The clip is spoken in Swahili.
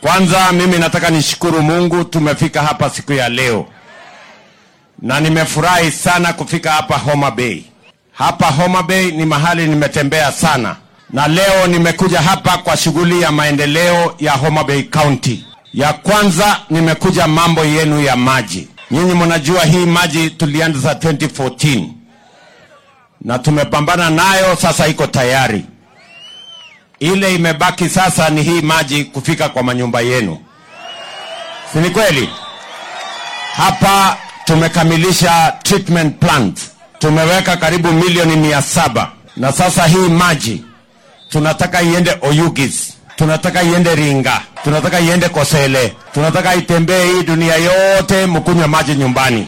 Kwanza mimi nataka nishukuru Mungu tumefika hapa siku ya leo. Na nimefurahi sana kufika hapa Homa Bay. Hapa Homa Bay ni mahali nimetembea sana. Na leo nimekuja hapa kwa shughuli ya maendeleo ya Homa Bay County. Ya kwanza nimekuja mambo yenu ya maji. Nyinyi mnajua hii maji tulianza 2014. Na tumepambana nayo, sasa iko tayari. Ile imebaki sasa ni hii maji kufika kwa manyumba yenu. Si ni kweli? Hapa tumekamilisha treatment plant. Tumeweka karibu milioni 700. Na sasa hii maji tunataka iende Oyugis, tunataka iende Ringa, tunataka iende Kosele, tunataka itembee hii dunia yote mkunywe maji nyumbani.